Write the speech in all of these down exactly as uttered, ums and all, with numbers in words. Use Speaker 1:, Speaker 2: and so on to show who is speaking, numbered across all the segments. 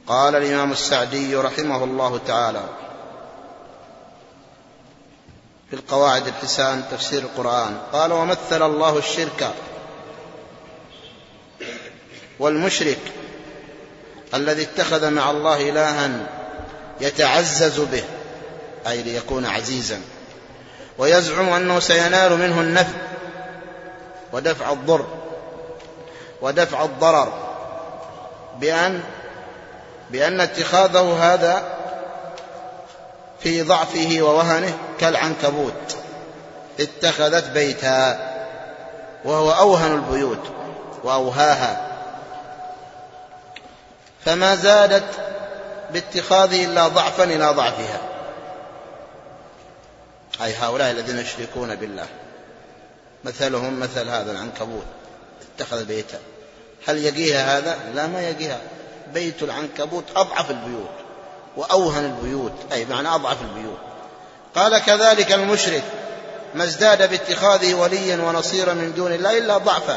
Speaker 1: قال الإمام السعدي رحمه الله تعالى في القواعد الحسان تفسير القرآن قال: ومثل الله الشرك والمشرك الذي اتخذ مع الله إلها يتعزز به، أي ليكون عزيزا، ويزعم أنه سينال منه النفع ودفع الضر ودفع الضرر، بأن بأن اتخاذه هذا في ضعفه ووهنه كالعنكبوت اتخذت بيتها، وهو أوهن البيوت وأوهاها، فما زادت باتخاذه إلا ضعفا إلى ضعفها، أي هؤلاء الذين يشركون بالله مثلهم مثل هذا العنكبوت اتخذ بيتا. هل يقيها هذا؟ لا، ما يقيها. بيت العنكبوت أضعف البيوت وأوهن البيوت، أي معنى أضعف البيوت. قال: كذلك المشرك ما ازداد باتخاذه وليا ونصيرا من دون الله إلا ضعفا.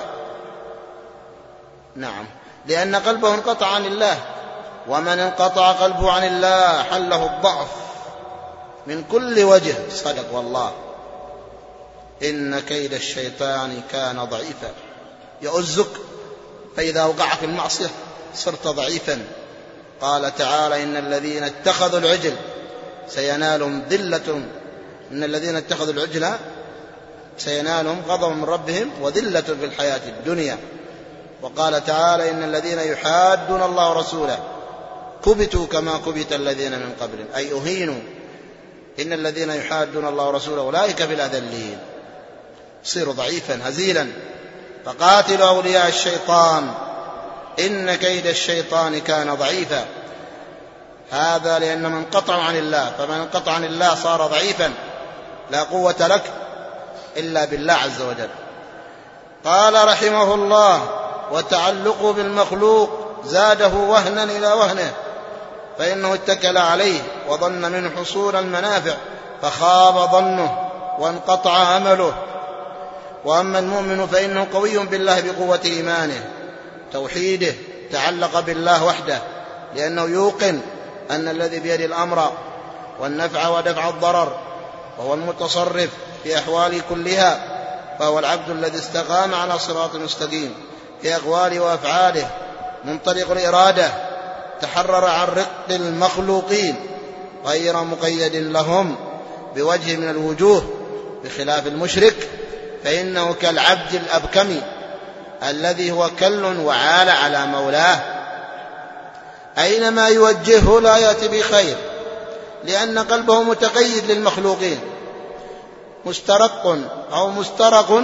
Speaker 1: نعم، لأن قلبه انقطع عن الله، ومن انقطع قلبه عن الله حله الضعف من كل وجه. صدق والله، إن كيد الشيطان كان ضعيفا، يؤزك، فإذا وقع في المعصية صرت ضعيفا. قال تعالى: إن الذين اتخذوا العجل سينالهم ذلة إن الذين اتخذوا العجل سينالهم غضب من ربهم وذلة في الحياة الدنيا. وقال تعالى: إن الذين يحادون الله ورسوله كبتوا كما كبت الذين من قبلهم، أي أهينوا. إن الذين يحادون الله ورسوله أولئك في الأذلين، صيروا ضعيفا هزيلا. فقاتلوا أولياء الشيطان إن كيد الشيطان كان ضعيفا. هذا لأن من انقطع عن الله، فمن انقطع عن الله صار ضعيفا، لا قوة لك إلا بالله عز وجل. قال رحمه الله: وتعلقه بالمخلوق زاده وهنا إلى وهنه، فإنه اتكل عليه وظن منه حصول المنافع فخاب ظنه وانقطع أمله. وأما المؤمن فإنه قوي بالله بقوة إيمانه توحيده، تعلق بالله وحده، لأنه يوقن أن الذي بيد الأمر والنفع ودفع الضرر، وهو المتصرف في أحوال كلها، فهو العبد الذي استقام على صراط مستقيم في أقواله وأفعاله، منطلق الإرادة، تحرر عن رق المخلوقين غير مقيد لهم بوجه من الوجوه، بخلاف المشرك فإنه كالعبد الأبكم الذي هو كل وعال على مولاه، أينما يوجهه لا يأتي بخير، لأن قلبه متقيد للمخلوقين، مسترق أو مسترق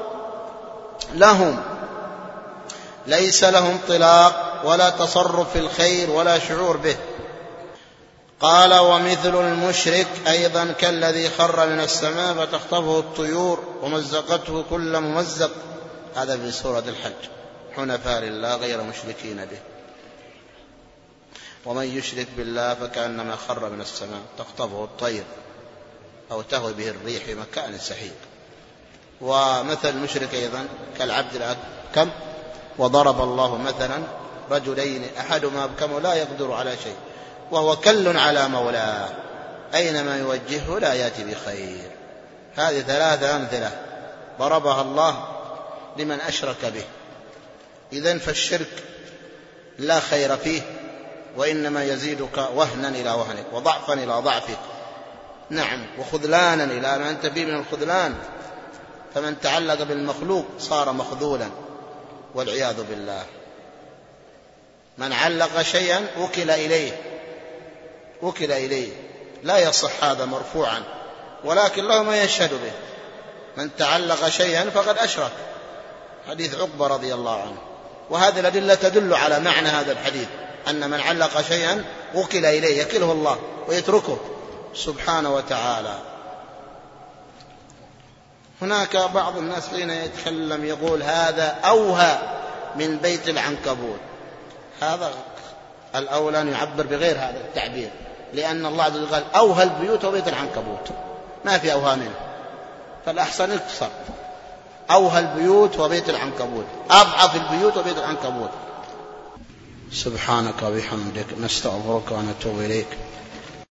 Speaker 1: لهم، ليس له انطلاق ولا تصرف في الخير ولا شعور به. قال: ومثل المشرك أيضا كالذي خر من السماء فتخطفه الطيور ومزقته كل ممزق. هذا في سورة الحج: حنفاء لله غير مشركين به. ومن يشرك بالله فكأنما خر من السماء تخطفه الطير أو تهوي به الريح في مكان سحيق. ومثل المشرك أيضا كالعبد الأبكم. وضرب الله مثلا رجلين أحدهما أبكم لا يقدر على شيء وهو كل على مولاه، أينما يوجهه لا يأتي بخير. هذه ثلاثة أمثلة ضربها الله لمن أشرك به. إذن فالشرك لا خير فيه، وإنما يزيدك وهنا إلى وهنك وضعفا إلى ضعفك. نعم، وخذلانا إلى ما أنت فيه من الخذلان. فمن تعلق بالمخلوق صار مخذولا والعياذ بالله. من علق شيئا وكل إليه وكل إليه لا يصح هذا مرفوعا، ولكن له ما يشهد به. من تعلق شيئا فقد أشرك، حديث عقبة رضي الله عنه. وهذه الأدلة تدل على معنى هذا الحديث، أن من علق شيئا وكل إليه، يكله الله ويتركه سبحانه وتعالى. هناك بعض الناس حين يتكلم يقول هذا أوهى من بيت العنكبوت. هذا الأولى أن يعبر بغير هذا التعبير، لأن الله عز وجل قال أوهى البيوت وبيت العنكبوت، ما في أوهى منه، فالأحسن اقتصر: أوهى البيوت وبيت العنكبوت، أضعف البيوت وبيت العنكبوت. سبحانك وبحمدك نستغفرك ونتوب إليك.